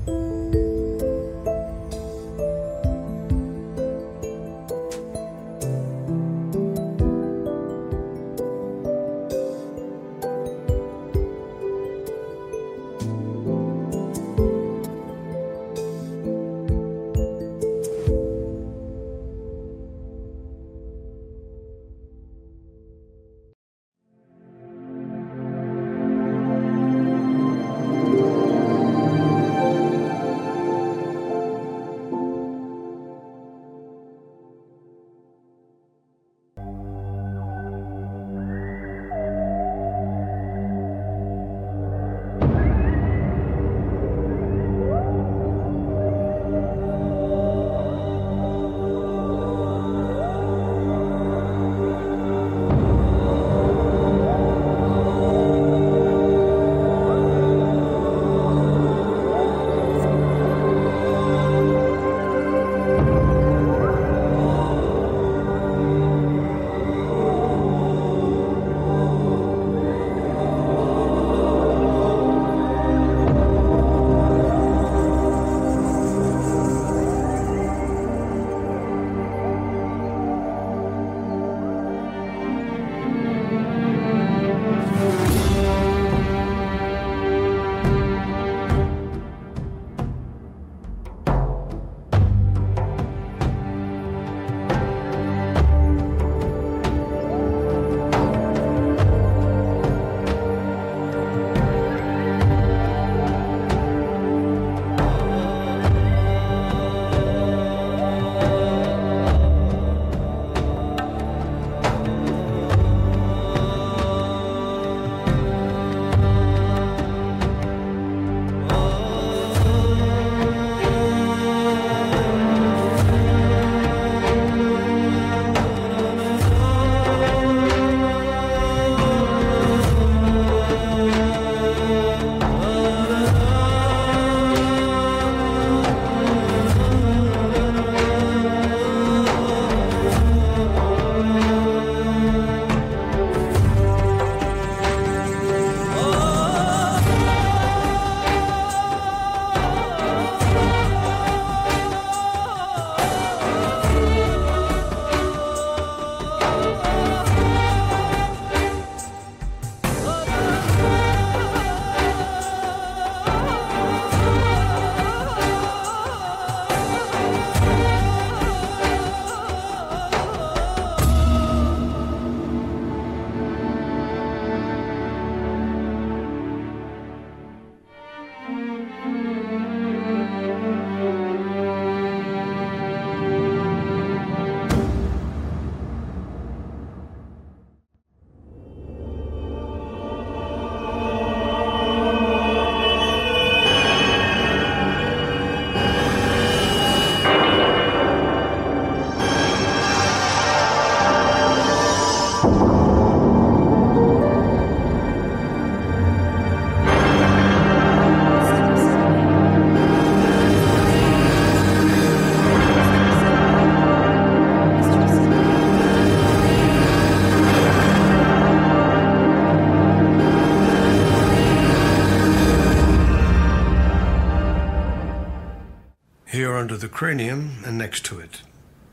Here under the cranium and next to it.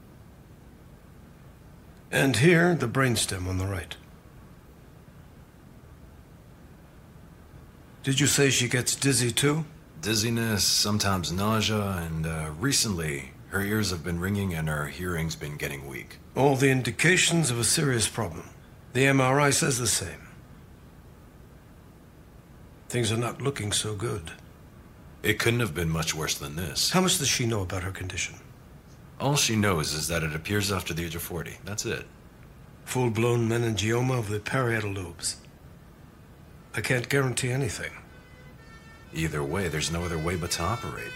And here, the brainstem on the right. Did you say she gets dizzy too? Dizziness, sometimes nausea, and recently her ears have been ringing and her hearing's been getting weak. All the indications of a serious problem. The MRI says the same. Things are not looking so good. It couldn't have been much worse than this. How much does she know about her condition? All she knows is that it appears after the age of 40. That's it. Full-blown meningioma of the parietal lobes. I can't guarantee anything. Either way, there's no other way but to operate.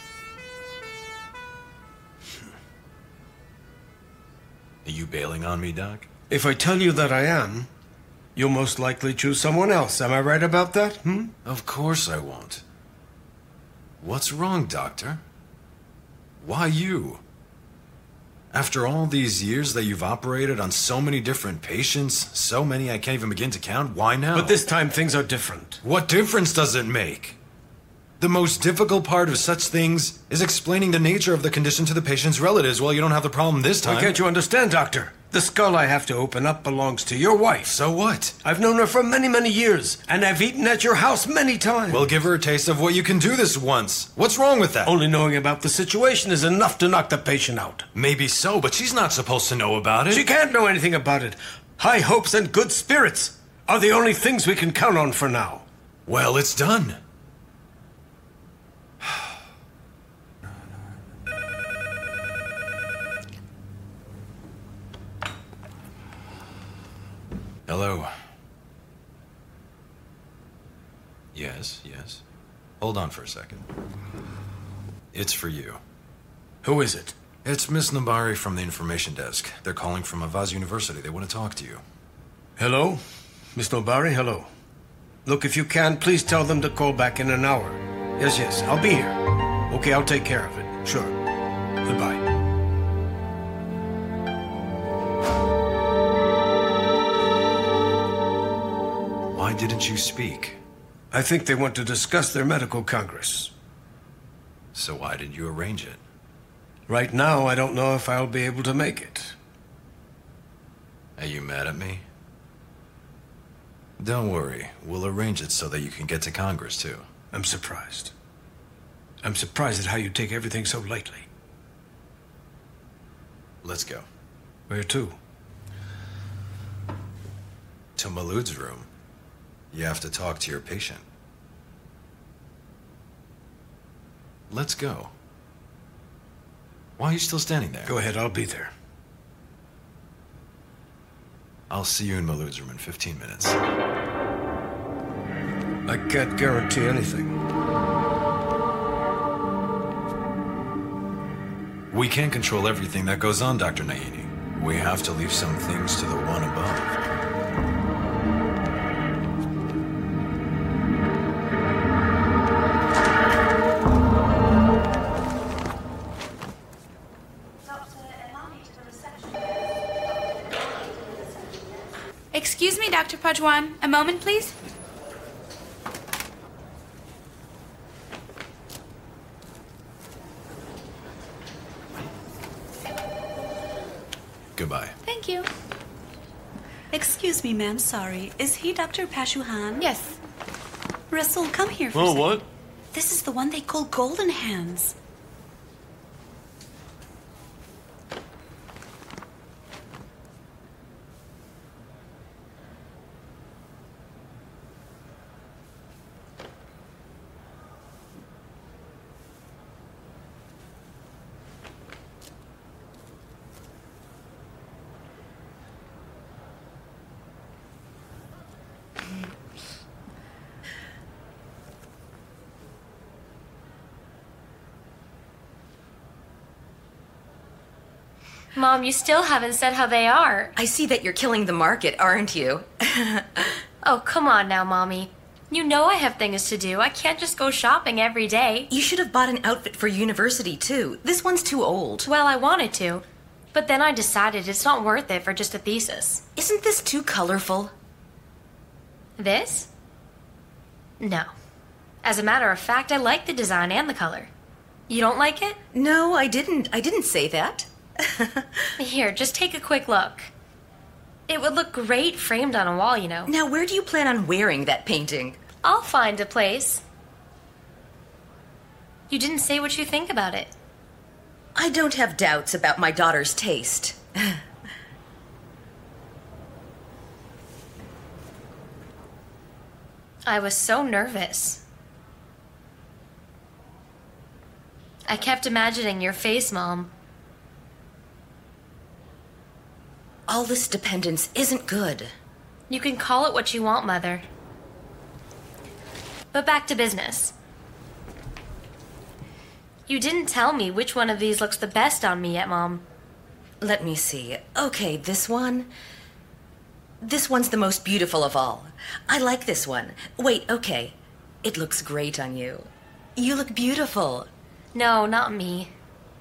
Are you bailing on me, Doc? If I tell you that I am, you'll most likely choose someone else. Am I right about that, Of course I won't. What's wrong, Doctor? Why you? After all these years that you've operated on so many different patients, so many I can't even begin to count, why now? But this time things are different. What difference does it make? The most difficult part of such things is explaining the nature of the condition to the patient's relatives. Well, you don't have the problem this time. Why can't you understand, Doctor? The skull I have to open up belongs to your wife. So what? I've known her for many, many years, and I've eaten at your house many times. Well, give her a taste of what you can do this once. What's wrong with that? Only knowing about the situation is enough to knock the patient out. Maybe so, but she's not supposed to know about it. She can't know anything about it. High hopes and good spirits are the only things we can count on for now. Well, it's done. Hello. Yes. Hold on for a second. It's for you. Who is it? It's Miss Nabari from the information desk. They're calling from Avaz University. They want to talk to you. Hello? Miss Nobari, hello. Look, if you can, please tell them to call back in an hour. Yes, I'll be here. Okay, I'll take care of it. Sure. Goodbye. Why didn't you speak? I think they want to discuss their medical congress. So why did you arrange it? Right now, I don't know if I'll be able to make it. Are you mad at me? Don't worry. We'll arrange it so that you can get to Congress, too. I'm surprised. I'm surprised at how you take everything so lightly. Let's go. Where to? To Malud's room. You have to talk to your patient. Let's go. Why are you still standing there? Go ahead, I'll be there. I'll see you in Malud's room in 15 minutes. I can't guarantee anything. We can't control everything that goes on, Dr. Naini. We have to leave some things to the one above. Excuse me, Dr. Pajwan. A moment, please. Goodbye. Thank you. Excuse me, ma'am. Sorry. Is he Dr. Pashuhan? Yes. Rasul, come here for a Oh, second. what? This is the one they call Golden Hands. Mom, you still haven't said how they are. I see that you're killing the market, aren't you? Oh, come on now, Mommy. You know I have things to do. I can't just go shopping every day. You should have bought an outfit for university, too. This one's too old. Well, I wanted to. But then I decided it's not worth it for just a thesis. Isn't this too colorful? This? No. As a matter of fact, I like the design and the color. You don't like it? No, I didn't. I didn't say that. Here, just take a quick look. It would look great framed on a wall, you know. Now, where do you plan on wearing that painting? I'll find a place. You didn't say what you think about it. I don't have doubts about my daughter's taste. I was so nervous. I kept imagining your face, Mom. All this dependence isn't good. You can call it what you want, Mother. But back to business. You didn't tell me which one of these looks the best on me yet, Mom. Let me see. Okay, this one. This one's the most beautiful of all. I like this one. Wait, okay. It looks great on you. You look beautiful. No, not me.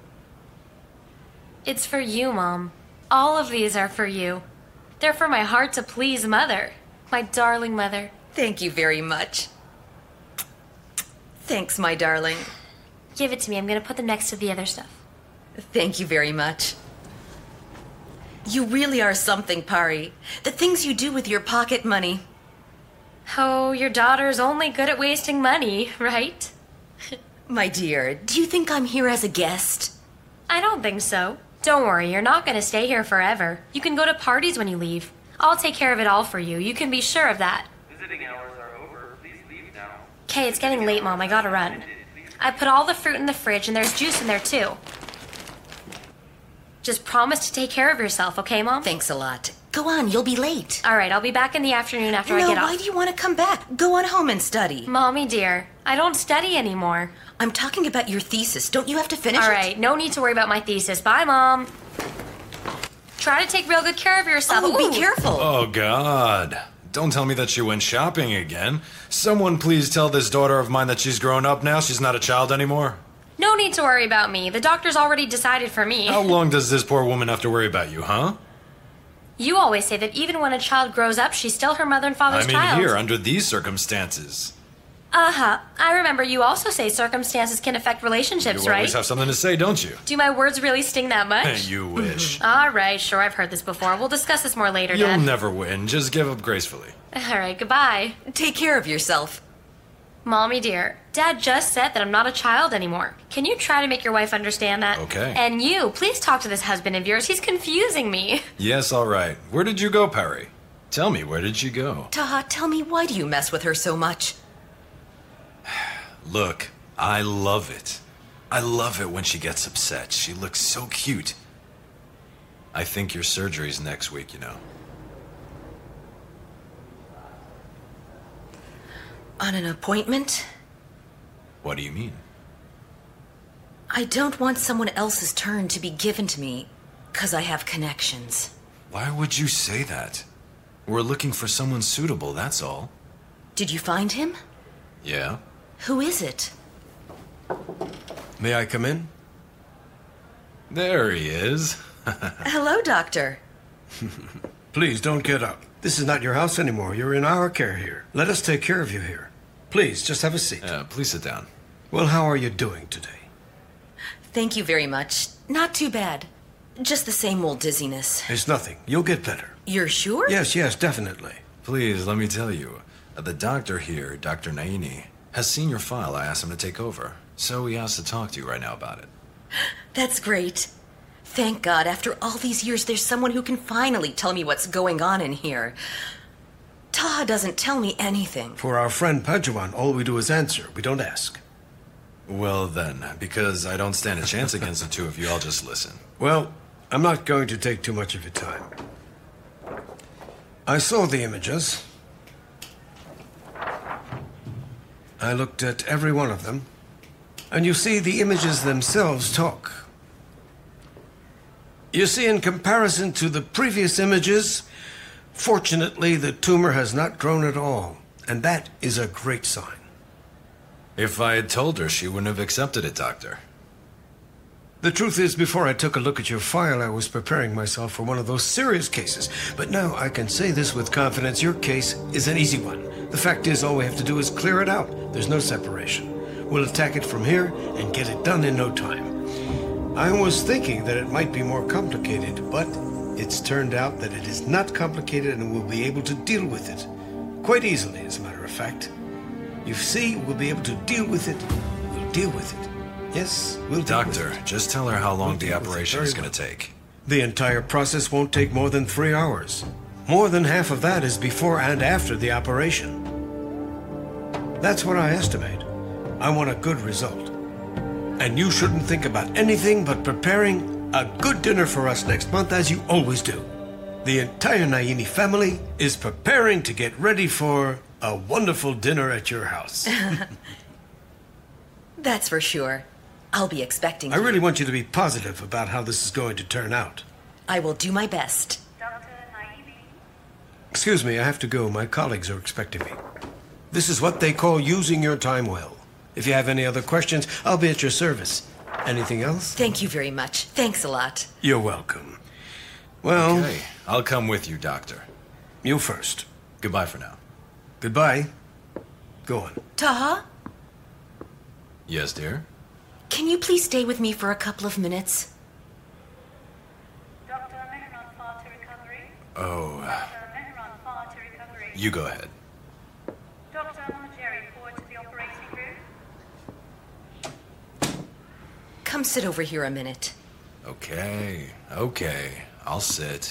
It's for you, Mom. All of these are for you. They're for my heart to please Mother. My darling Mother. Thank you very much. Thanks, my darling. Give it to me. I'm going to put them next to the other stuff. Thank you very much. You really are something, Pari. The things you do with your pocket money. Oh, your daughter's only good at wasting money, right? My dear, do you think I'm here as a guest? I don't think so. Don't worry, you're not going to stay here forever. You can go to parties when you leave. I'll take care of it all for you. You can be sure of that. Visiting hours are over. Please leave now. Okay, it's getting late, Mom. I gotta run. I put all the fruit in the fridge, and there's juice in there, too. Just promise to take care of yourself, okay, Mom? Thanks a lot. Go on, you'll be late. All right, I'll be back in the afternoon after I No, get off. why do you want to come back? Go on home and study. Mommy, dear, I don't study anymore. I'm talking about your thesis. Don't you have to finish All it? right, no need to worry about my thesis. Bye, Mom. Try to take real good care of yourself. Oh, Ooh. be careful. Oh, God. Don't tell me that she went shopping again. Someone please tell this daughter of mine that she's grown up now. She's not a child anymore. No need to worry about me. The doctor's already decided for me. How long does this poor woman have to worry about you, huh? You always say that even when a child grows up, she's still her mother and father's I mean, child. here, under these circumstances. Uh-huh. I remember you also say circumstances can affect relationships, You right? always have something to say, don't you? Do my words really sting that much? You wish. All right, sure, I've heard this before. We'll discuss this more later, You'll Dad. never win. Just give up gracefully. All right, goodbye. Take care of yourself. Mommy dear, Dad just said that I'm not a child anymore. Can you try to make your wife understand that? Okay. And you, please talk to this husband of yours. He's confusing me. Yes, all right. Where did you go, Perry? Tell me, where did you go? Taha, tell me, why do you mess with her so much? Look, I love it. I love it when she gets upset. She looks so cute. I think your surgery's next week, you know. On an appointment? What do you mean? I don't want someone else's turn to be given to me, 'cause I have connections. Why would you say that? We're looking for someone suitable, that's all. Did you find him? Yeah? Who is it? May I come in? There he is. Hello, doctor. Please don't get up. This is not your house anymore. You're in our care here. Let us take care of you here. Please, just have a seat. Please sit down. Well, how are you doing today? Thank you very much. Not too bad. Just the same old dizziness. It's nothing. You'll get better. You're sure? Yes, definitely. Please, let me tell you. The doctor here, Dr. Naini, has seen your file. I asked him to take over. So he has to talk to you right now about it. That's great. Thank God, after all these years, there's someone who can finally tell me what's going on in here. Taha doesn't tell me anything. For our friend Pajuan, all we do is answer. We don't ask. Well then, because I don't stand a chance against the two of you, I'll just listen. Well, I'm not going to take too much of your time. I saw the images. I looked at every one of them. And you see, the images themselves talk. You see, in comparison to the previous images, fortunately, the tumor has not grown at all. And that is a great sign. If I had told her, she wouldn't have accepted it, Doctor. The truth is, before I took a look at your file, I was preparing myself for one of those serious cases. But now I can say this with confidence. Your case is an easy one. The fact is, all we have to do is clear it out. There's no separation. We'll attack it from here and get it done in no time. I was thinking that it might be more complicated, but it's turned out that it is not complicated and we'll be able to deal with it. Quite easily, as a matter of fact. You see, we'll be able to deal with it. We'll deal with it. Yes, we'll deal with Doctor, it. just tell her how long We'll the deal with it operation very is going well. to take. The entire process won't take more than 3 hours. More than half of that is before and after the operation. That's what I estimate. I want a good result. And you shouldn't think about anything but preparing a good dinner for us next month, as you always do. The entire Naini family is preparing to get ready for a wonderful dinner at your house. That's for sure. I'll be expecting I you. really want you to be positive about how this is going to turn out. I will do my best. Excuse me, I have to go. My colleagues are expecting me. This is what they call using your time well. If you have any other questions, I'll be at your service. Anything else? Thank you very much. Thanks a lot. You're welcome. Well, Okay, I'll come with you, Doctor. you first. Goodbye for now. Goodbye. Go on. Taha? Yes, dear? Can you please stay with me for a couple of minutes? Dr. Mehran far to recovery. Oh, Dr. Mehran far to recovery. you go ahead. Dr. Monjeri forward to the operating room. Come sit over here a minute. Okay, I'll sit.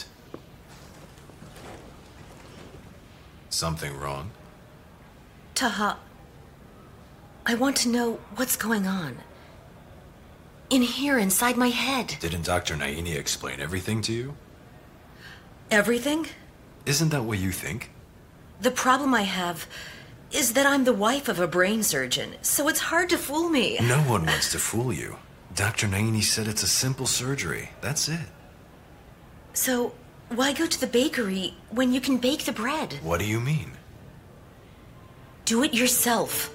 Something wrong? Taha, I want to know what's going on. In here, inside my head. Didn't Dr. Naini explain everything to you? Everything? Isn't that what you think? The problem I have is that I'm the wife of a brain surgeon, so it's hard to fool me. No one wants to fool you. Dr. Naini said it's a simple surgery. That's it. So, why go to the bakery when you can bake the bread? What do you mean? Do it yourself.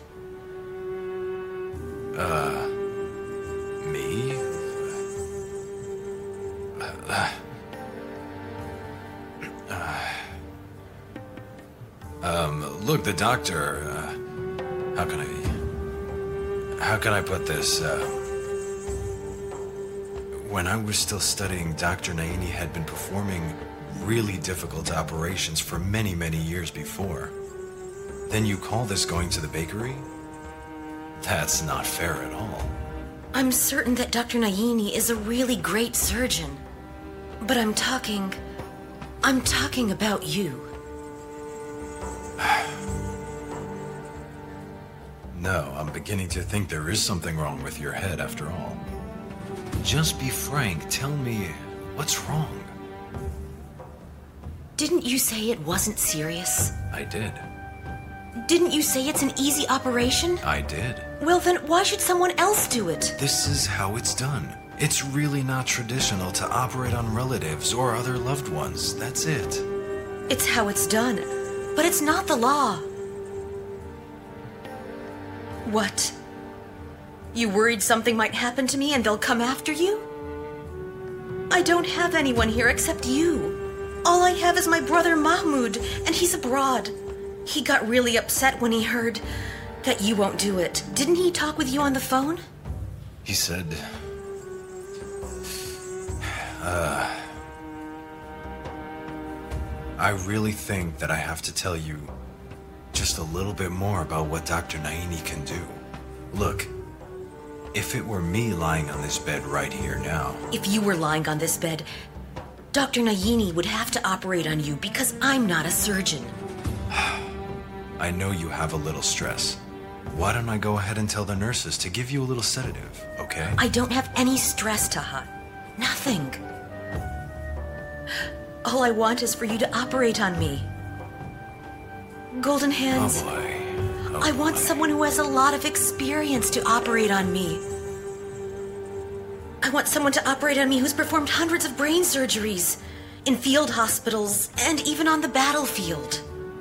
Me? Look, the doctor, how can I put this, when I was still studying, Dr. Naini had been performing really difficult operations for many, many years before. Then you call this going to the bakery? That's not fair at all. I'm certain that Dr. Naini is a really great surgeon. But I'm talking about you. No, I'm beginning to think there is something wrong with your head after all. Just be frank, tell me what's wrong. Didn't you say it wasn't serious? I did. Didn't you say it's an easy operation? I did. Well, then why should someone else do it? This is how it's done. It's really not traditional to operate on relatives or other loved ones. That's it. It's how it's done, but it's not the law. What? You worried something might happen to me and they'll come after you? I don't have anyone here except you. All I have is my brother Mahmoud, and he's abroad. He got really upset when he heard that you won't do it. Didn't he talk with you on the phone? He said... I really think that I have to tell you just a little bit more about what Dr. Naini can do. Look, if it were me lying on this bed right here now... If you were lying on this bed, Dr. Naini would have to operate on you because I'm not a surgeon. I know you have a little stress. Why don't I go ahead and tell the nurses to give you a little sedative, okay? I don't have any stress, Taha. Nothing. All I want is for you to operate on me. Golden Hands. Oh boy. Oh I want boy. someone who has a lot of experience to operate on me. I want someone to operate on me who's performed hundreds of brain surgeries in field hospitals and even on the battlefield.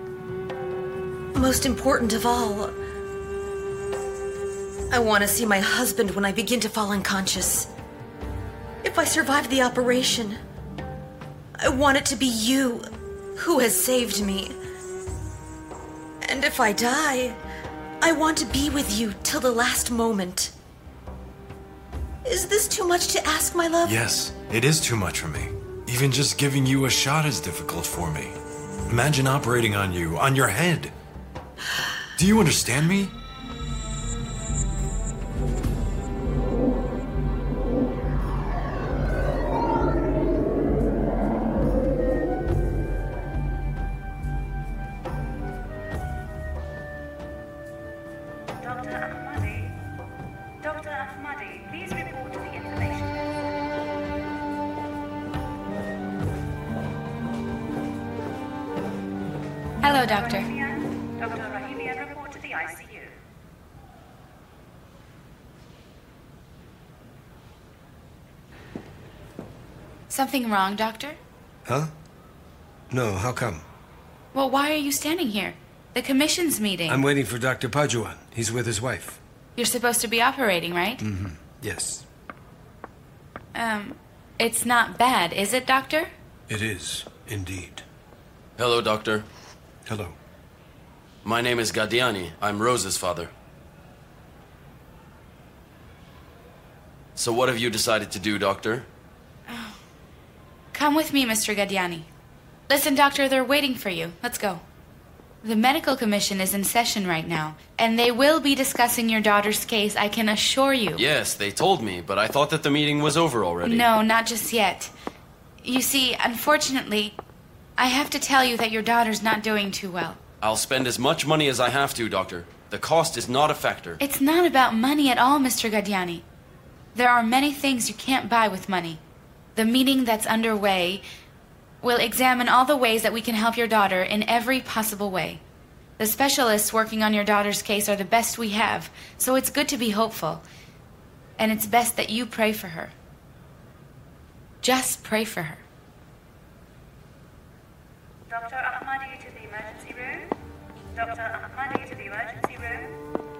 Most important of all, I want to see my husband when I begin to fall unconscious. If I survive the operation, I want it to be you who has saved me. And if I die, I want to be with you till the last moment. Is this too much to ask, my love? Yes, it is too much for me. Even just giving you a shot is difficult for me. Imagine operating on you, on your head. Do you understand me? Dr. Ahmadi. Dr. Ahmadi, please report to the information desk. Hello, Doctor. Dr. Rahimian, report to the ICU. Something wrong, Doctor? Huh? No, how come? Well, why are you standing here? The commission's meeting. I'm waiting for Dr. Pajuan. He's with his wife. You're supposed to be operating, right? Yes, It's not bad, is it, Doctor? it is, indeed. Hello, Doctor. Hello. My name is Gadiani. I'm Rose's father. So what have you decided to do, Doctor? Come with me, Mr. Gadiani. Listen, Doctor, they're waiting for you. Let's go. The medical commission is in session right now, and they will be discussing your daughter's case, I can assure you. Yes, they told me, but I thought that the meeting was over already. No, not just yet. You see, unfortunately, I have to tell you that your daughter's not doing too well. I'll spend as much money as I have to, Doctor. The cost is not a factor. It's not about money at all, Mr. Gadiani. There are many things you can't buy with money. The meeting that's underway will examine all the ways that we can help your daughter in every possible way. The specialists working on your daughter's case are the best we have, so it's good to be hopeful. And it's best that you pray for her. Just pray for her. Dr. Ahmadi to the emergency room. Dr. Ahmadi to the emergency room.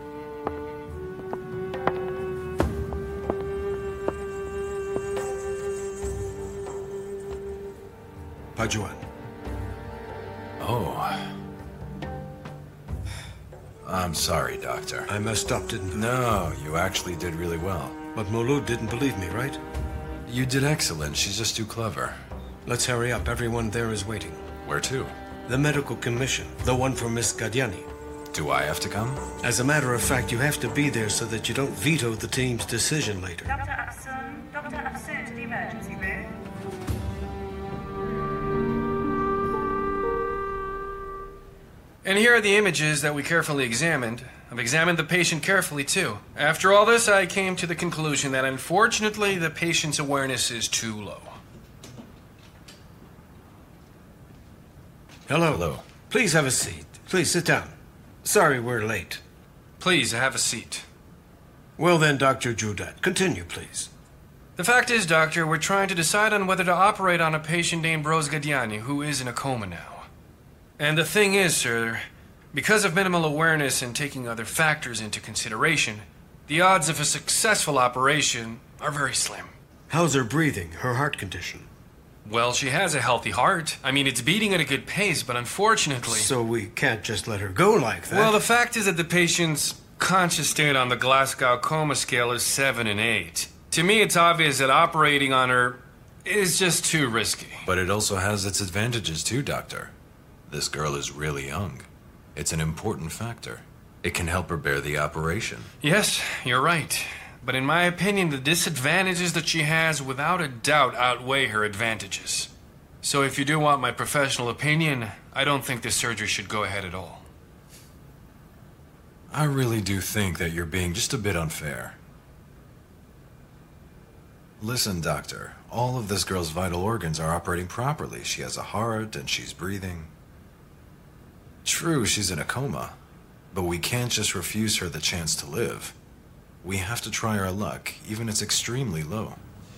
Pajuan. Oh. I'm sorry, Doctor. I messed up, didn't I? No, you actually did really well. But Molu didn't believe me, right? You did excellent. She's just too clever. Let's hurry up. Everyone there is waiting. Where to? The medical commission, the one for Miss Gadiani. Do I have to come? As a matter of fact, you have to be there so that you don't veto the team's decision later. Dr. Afsun to the emergency room. And here are the images that we carefully examined. I've examined the patient carefully, too. After all this, I came to the conclusion that unfortunately the patient's awareness is too low. Hello. Hello. Please have a seat. Please sit down. Sorry we're late. Please, have a seat. Well then, Dr. Judat, continue, please. The fact is, Doctor, we're trying to decide on whether to operate on a patient named Rose Gadiani, who is in a coma now. And the thing is, sir, because of minimal awareness and taking other factors into consideration, the odds of a successful operation are very slim. How's her breathing, her heart condition? Well, she has a healthy heart. I mean, it's beating at a good pace, but unfortunately... So we can't just let her go like that. Well, the fact is that the patient's conscious state on the Glasgow coma scale is 7 and 8. To me, it's obvious that operating on her is just too risky. But it also has its advantages too, Doctor. This girl is really young. It's an important factor. It can help her bear the operation. Yes, you're right. But in my opinion, the disadvantages that she has without a doubt outweigh her advantages. So if you do want my professional opinion, I don't think this surgery should go ahead at all. I really do think that you're being just a bit unfair. Listen, Doctor, all of this girl's vital organs are operating properly. She has a heart and she's breathing. True, she's in a coma, but we can't just refuse her the chance to live. We have to try our luck, even if it's extremely low.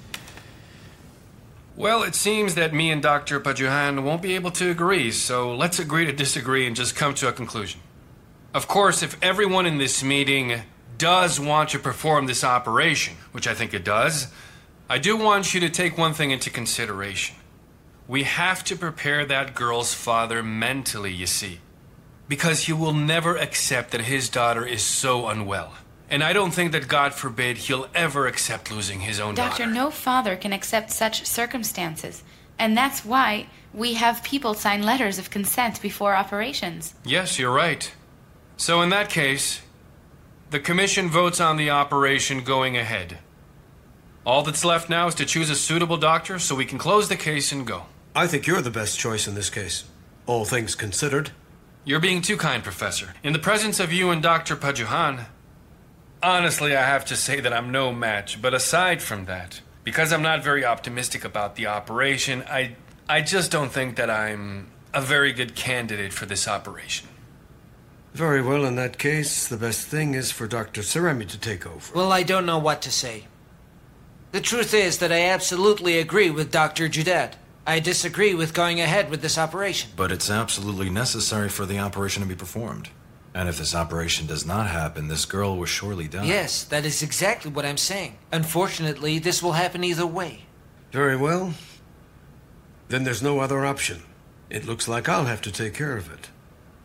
Well, it seems that me and Dr. Pajuhan won't be able to agree, so let's agree to disagree and just come to a conclusion. Of course, if everyone in this meeting does want to perform this operation, which I think it does, I do want you to take one thing into consideration. We have to prepare that girl's father mentally, you see. Because he will never accept that his daughter is so unwell. And I don't think that, God forbid, he'll ever accept losing his own daughter. Doctor, no father can accept such circumstances. And that's why we have people sign letters of consent before operations. Yes, you're right. So in that case, the commission votes on the operation going ahead. All that's left now is to choose a suitable doctor so we can close the case and go. I think you're the best choice in this case, all things considered. You're being too kind, Professor. In the presence of you and Dr. Pajuhan, honestly, I have to say that I'm no match. But aside from that, because I'm not very optimistic about the operation, I just don't think that I'm a very good candidate for this operation. Very well, in that case, the best thing is for Dr. Saremi to take over. Well, I don't know what to say. The truth is that I absolutely agree with Dr. Judet. I disagree with going ahead with this operation. But it's absolutely necessary for the operation to be performed. And if this operation does not happen, this girl will surely die. Yes, that is exactly what I'm saying. Unfortunately, this will happen either way. Very well. Then there's no other option. It looks like I'll have to take care of it.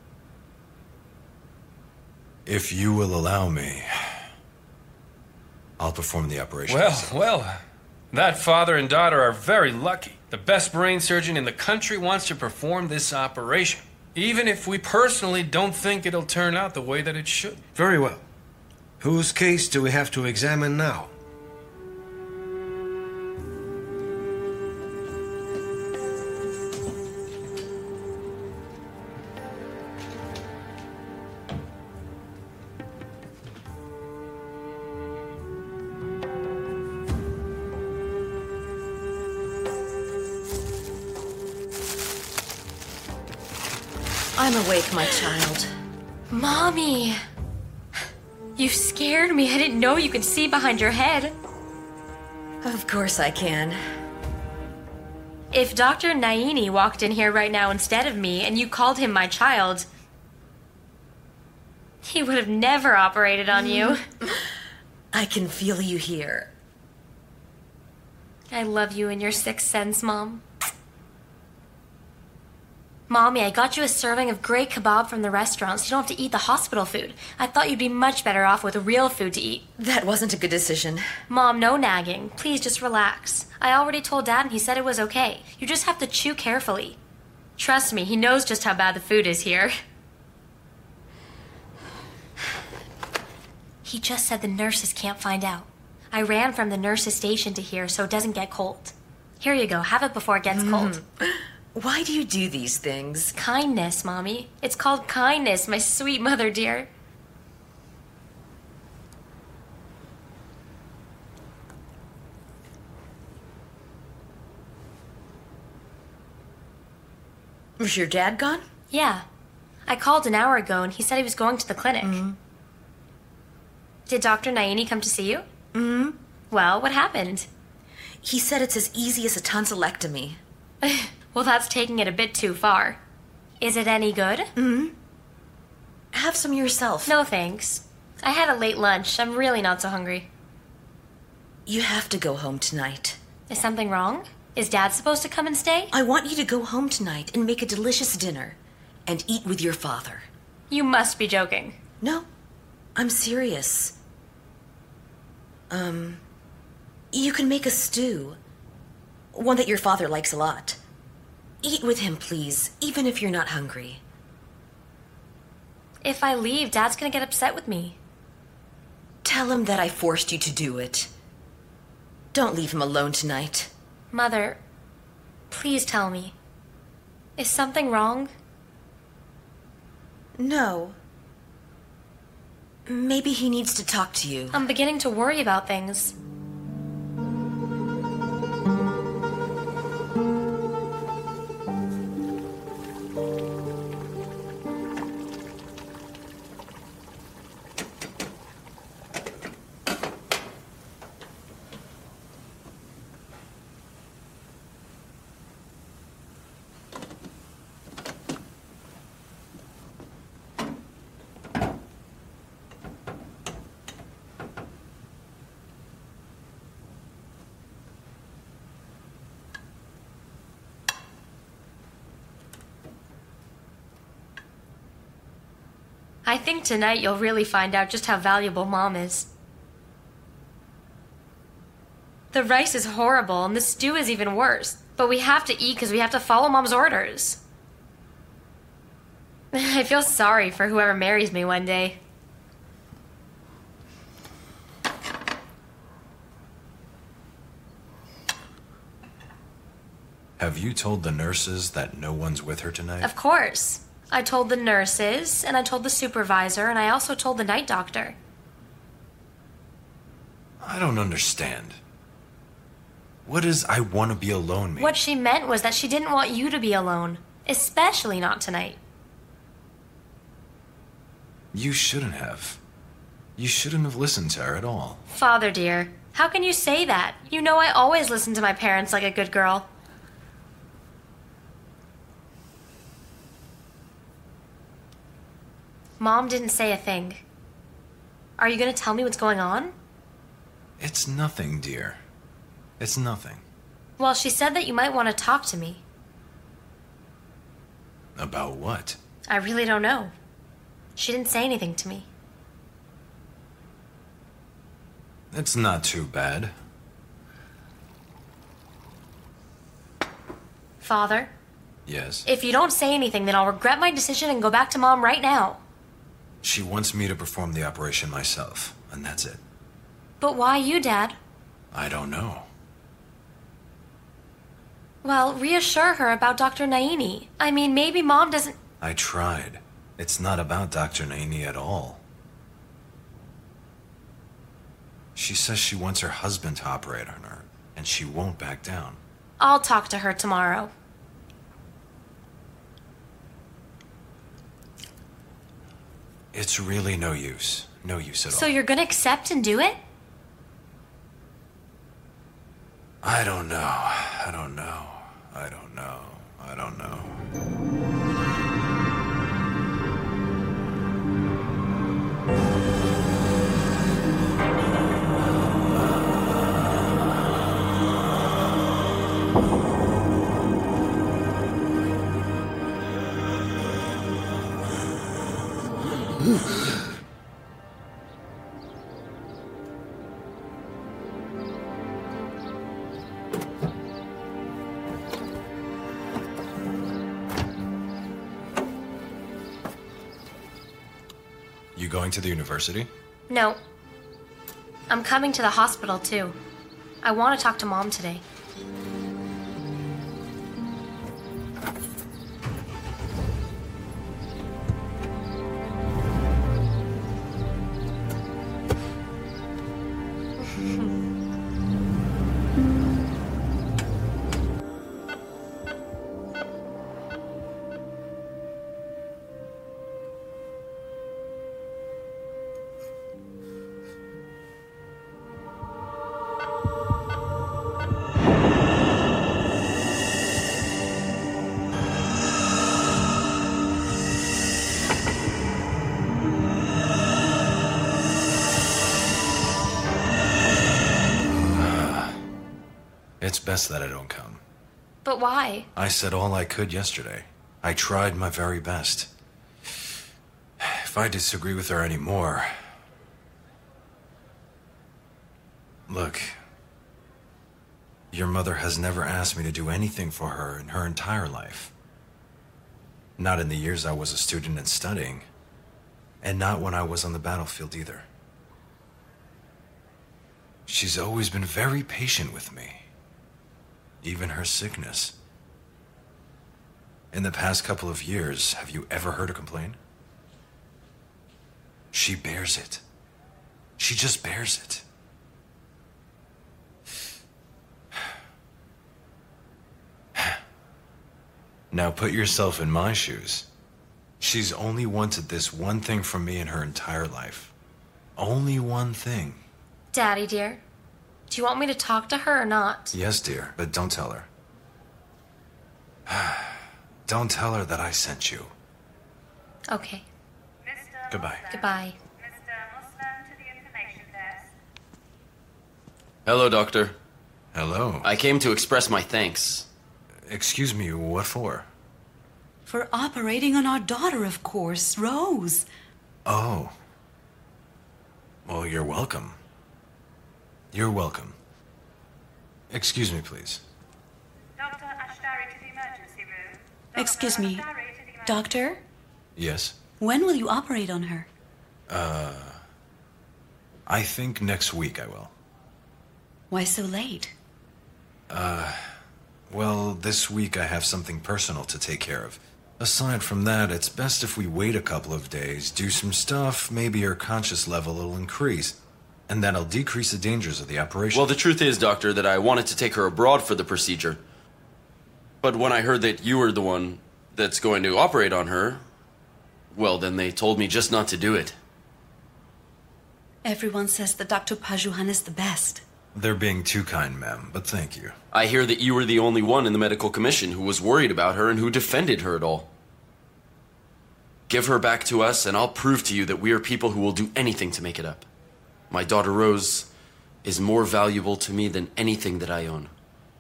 If you will allow me. I'll perform the operation. Well, that father and daughter are very lucky. The best brain surgeon in the country wants to perform this operation, even if we personally don't think it'll turn out the way that it should. Very well. Whose case do we have to examine now? I'm awake, my child. Mommy! You scared me. I didn't know you could see behind your head. Of course I can. If Dr. Naini walked in here right now instead of me and you called him my child, he would have never operated on you. I can feel you here. I love you and your sixth sense, Mom. Mommy, I got you a serving of great kebab from the restaurant so you don't have to eat the hospital food. I thought you'd be much better off with real food to eat. That wasn't a good decision. Mom, no nagging. Please just relax. I already told Dad and he said it was okay. You just have to chew carefully. Trust me, he knows just how bad the food is here. He just said the nurses can't find out. I ran from the nurses' station to here so it doesn't get cold. Here you go. Have it before it gets cold. Why do you do these things? Kindness, Mommy. It's called kindness, my sweet mother dear. Was your dad gone? Yeah. I called an hour ago and he said he was going to the clinic. Did Dr. Naini come to see you? Well, what happened? He said it's as easy as a tonsillectomy. Well, that's taking it a bit too far. Is it any good? Have some yourself. No, thanks. I had a late lunch. I'm really not so hungry. You have to go home tonight. Is something wrong? Is Dad supposed to come and stay? I want you to go home tonight and make a delicious dinner and eat with your father. You must be joking. No, I'm serious. You can make a stew. One that your father likes a lot. Eat with him, please, even if you're not hungry. If I leave, Dad's gonna get upset with me. Tell him that I forced you to do it. Don't leave him alone tonight. Mother, please tell me. Is something wrong? No. Maybe he needs to talk to you. I'm beginning to worry about things. I think tonight you'll really find out just how valuable Mom is. The rice is horrible and the stew is even worse. But we have to eat because we have to follow Mom's orders. I feel sorry for whoever marries me one day. Have you told the nurses that no one's with her tonight? Of course. I told the nurses, and I told the supervisor, and I also told the night doctor. I don't understand. What does I want to be alone mean? What she meant was that she didn't want you to be alone. Especially not tonight. You shouldn't have. You shouldn't have listened to her at all. Father dear, how can you say that? You know I always listen to my parents like a good girl. Mom didn't say a thing. Are you going to tell me what's going on? It's nothing, dear. It's nothing. Well, she said that you might want to talk to me. About what? I really don't know. She didn't say anything to me. It's not too bad. Father, Yes? if you don't say anything, then I'll regret my decision and go back to Mom right now. She wants me to perform the operation myself, and that's it. But why you, Dad? I don't know. Well, reassure her about Dr. Naini. I mean, maybe Mom doesn't... I tried. It's not about Dr. Naini at all. She says she wants her husband to operate on her, and she won't back down. I'll talk to her tomorrow. It's really no use. No use at all. So you're gonna accept and do it? I don't know. I don't know. I don't know. I don't know. You going to the university? No. I'm coming to the hospital, too. I want to talk to Mom today. It's best that I don't come. But why? I said all I could yesterday. I tried my very best. If I disagree with her anymore... Look, your mother has never asked me to do anything for her in her entire life. Not in the years I was a student and studying, and not when I was on the battlefield either. She's always been very patient with me. Even her sickness. In the past couple of years, have you ever heard her complain? She bears it. She just bears it. Now put yourself in my shoes. She's only wanted this one thing from me in her entire life. Only one thing. Daddy, dear, do you want me to talk to her or not? Yes, dear, but don't tell her. Don't tell her that I sent you. Okay. Goodbye. Goodbye. Mr. Muslim to the information desk. Hello, Doctor. Hello. I came to express my thanks. Excuse me, what for? For operating on our daughter, of course, Rose. Oh. Well, you're welcome. You're welcome. Excuse me, please. Dr. Ashtari to the emergency room. Excuse me, Doctor? Yes? When will you operate on her? I think next week I will. Why so late? Well, this week I have something personal to take care of. Aside from that, it's best if we wait a couple of days, do some stuff, maybe her conscious level will increase. And that'll decrease the dangers of the operation. Well, the truth is, Doctor, that I wanted to take her abroad for the procedure. But when I heard that you were the one that's going to operate on her, well, then they told me just not to do it. Everyone says that Dr. Pajuhan is the best. They're being too kind, ma'am, but thank you. I hear that you were the only one in the medical commission who was worried about her and who defended her at all. Give her back to us, and I'll prove to you that we are people who will do anything to make it up. My daughter Rose is more valuable to me than anything that I own.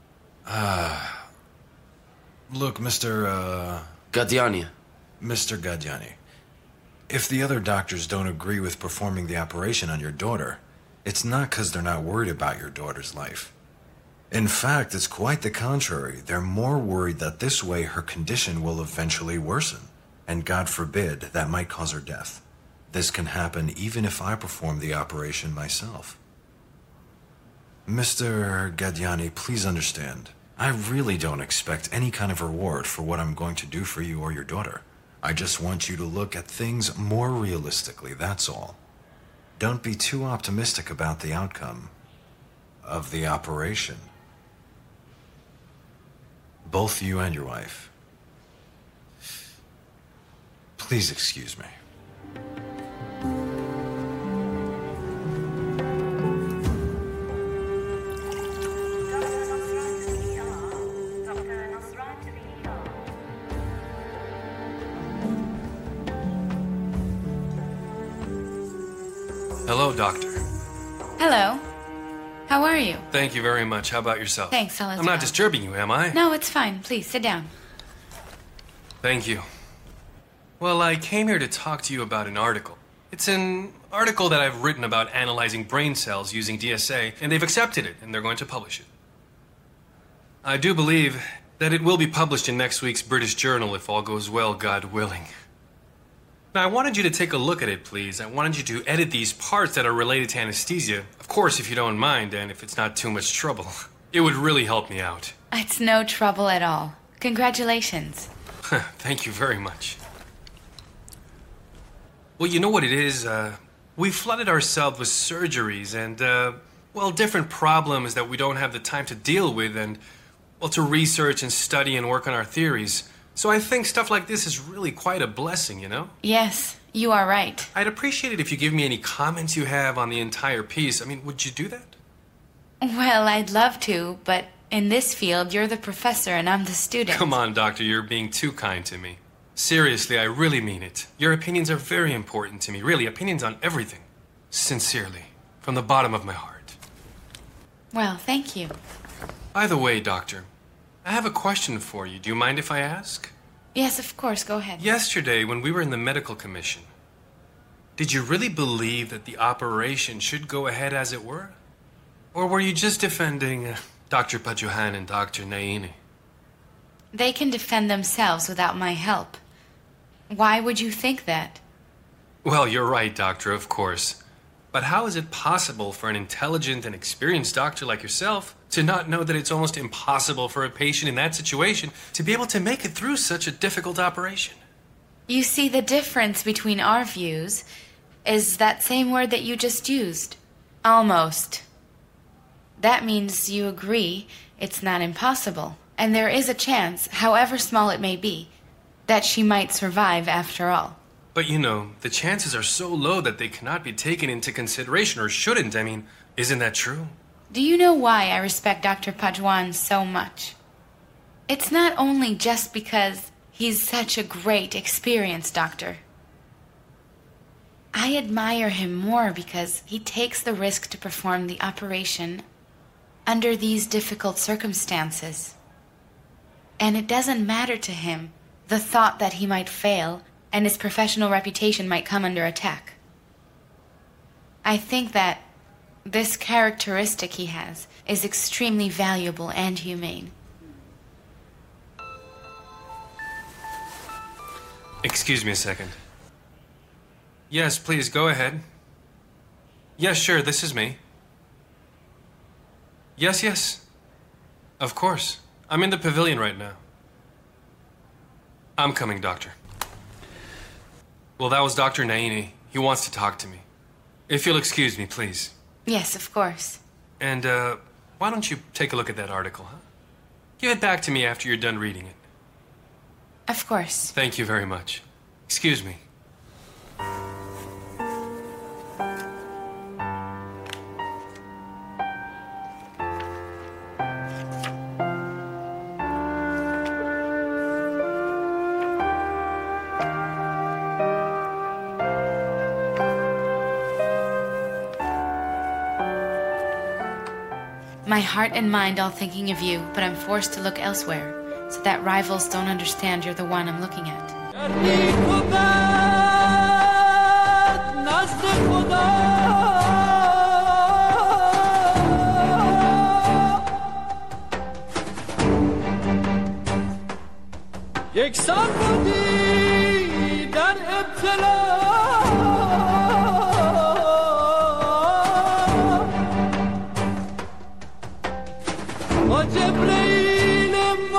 Look, Mr. Gadiani. Mr. Gadiani. If the other doctors don't agree with performing the operation on your daughter, It's not because they're not worried about your daughter's life. In fact, it's quite the contrary. They're more worried that this way her condition will eventually worsen. And God forbid, that might cause her death. This can happen even if I perform the operation myself. Mr. Gadiani, please understand. I really don't expect any kind of reward for what I'm going to do for you or your daughter. I just want you to look at things more realistically, that's all. Don't be too optimistic about the outcome of the operation. Both you and your wife. Please excuse me. Hello, Doctor. Hello. How are you? Thank you very much. How about yourself? Thanks, all as I'm not well. disturbing you, am I? No, it's fine. Please, sit down. Thank you. Well, I came here to talk to you about an article. It's an article that I've written about analyzing brain cells using DSA, and they've accepted it, and they're going to publish it. I do believe that it will be published in next week's British Journal if all goes well, God willing. Now, I wanted you to take a look at it, please. I wanted you to edit these parts that are related to anesthesia. Of course, if you don't mind, and if it's not too much trouble. It would really help me out. It's no trouble at all. Congratulations. Thank you very much. Well, you know what it is? We flooded ourselves with surgeries and, well, different problems that we don't have the time to deal with and, well, to research and study and work on our theories. So I think stuff like this is really quite a blessing, you know? Yes, you are right. I'd appreciate it if you give me any comments you have on the entire piece. I mean, would you do that? Well, I'd love to, but in this field, you're the professor and I'm the student. Come on, Doctor, you're being too kind to me. Seriously, I really mean it. Your opinions are very important to me. Really, opinions on everything. Sincerely, from the bottom of my heart. Well, thank you. By the way, Doctor, I have a question for you. Do you mind if I ask? Yes, of course. Go ahead. Yesterday, when we were in the medical commission, did you really believe that the operation should go ahead as it were? Or were you just defending Dr. Pajuhan and Dr. Naini? They can defend themselves without my help. Why would you think that? Well, you're right, Doctor, of course. But how is it possible for an intelligent and experienced doctor like yourself to not know that it's almost impossible for a patient in that situation to be able to make it through such a difficult operation? You see, the difference between our views is that same word that you just used. Almost. That means you agree it's not impossible, and there is a chance, however small it may be, that she might survive after all. But you know, the chances are so low that they cannot be taken into consideration, or shouldn't. I mean, isn't that true? Do you know why I respect Dr. Pajuhan so much? It's not only just because he's such a great, experienced doctor. I admire him more because he takes the risk to perform the operation under these difficult circumstances. And it doesn't matter to him the thought that he might fail and his professional reputation might come under attack. I think that this characteristic he has is extremely valuable and humane. Excuse me a second. Yes, please, go ahead. Yes, sure, this is me. Yes. Of course. I'm in the pavilion right now. I'm coming, Doctor. Well, that was Dr. Naini. He wants to talk to me. If you'll excuse me, please. Yes, of course. And, why don't you take a look at that article, huh? Give it back to me after you're done reading it. Of course. Thank you very much. Excuse me. My heart and mind all thinking of you, but I'm forced to look elsewhere, so that rivals don't understand you're the one I'm looking at. یکسان بودی در ابتلا با جبرئیل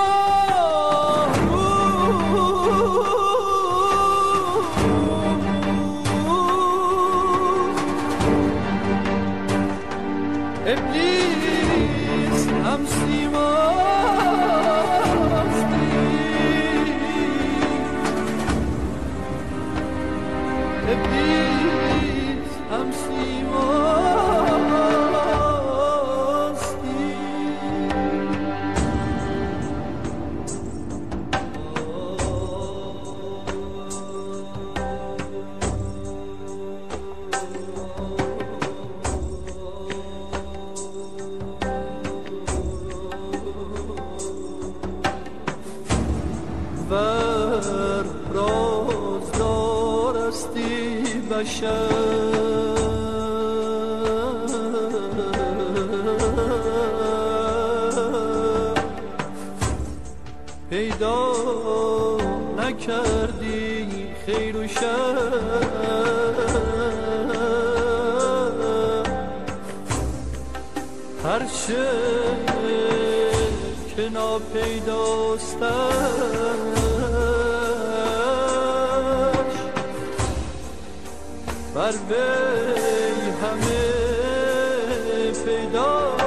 ابلیس هم سیماستی ابلیس هم سیماستی ور رازدار استی بشر پیدا نکردی خیر و شر هر چه که ناپیداستش بر وی همه پیدا